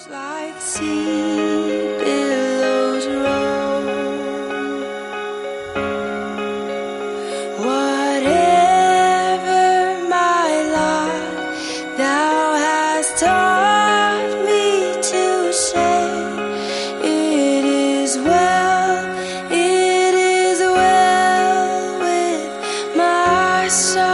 Like sea billows roll, whatever my lot, thou hast taught me to say, it is well with my soul.